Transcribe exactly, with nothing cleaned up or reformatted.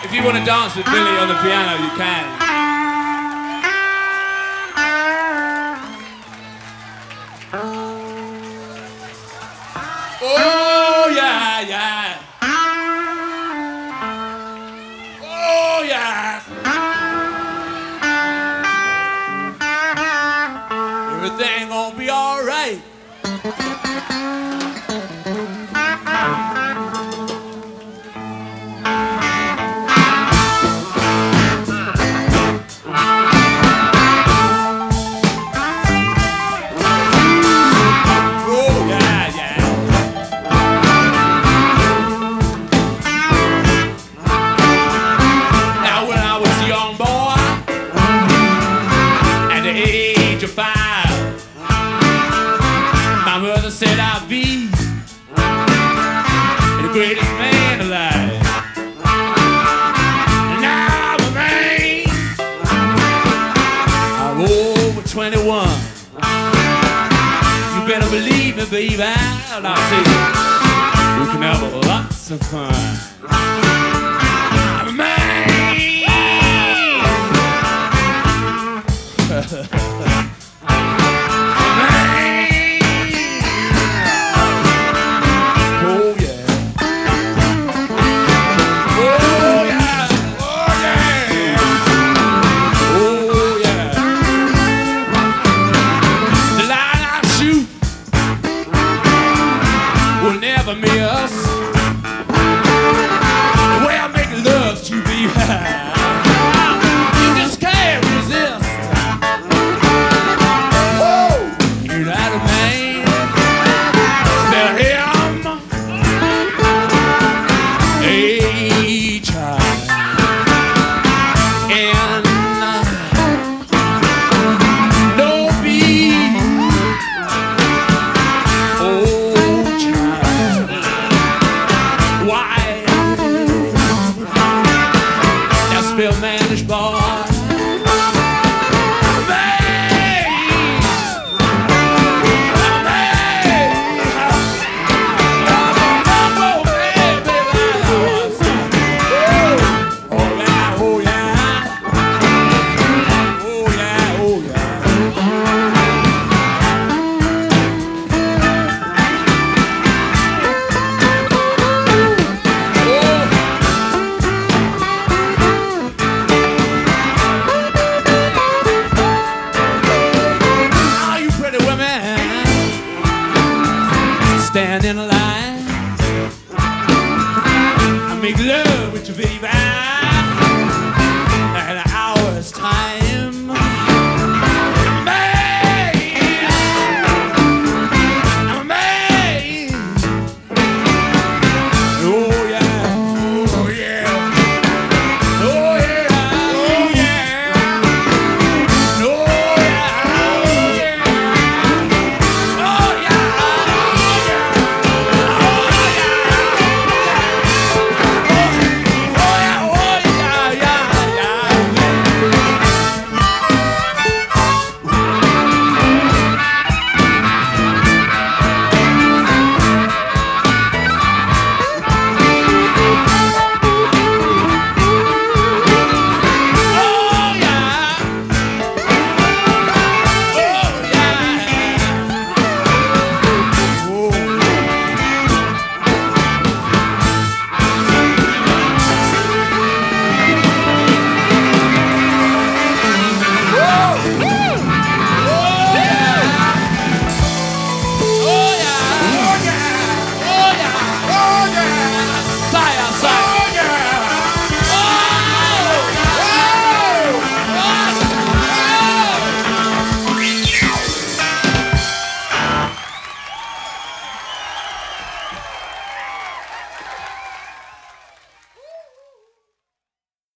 If you want to dance with Billy on the piano, you can. Oh, yeah, yeah. Oh, yeah. Everything gonna be all right. Said I'll be the greatest man alive. And now I'm a man. I'm over twenty-one. You better believe me, baby. And I say we can have lots of fun. I'm a man.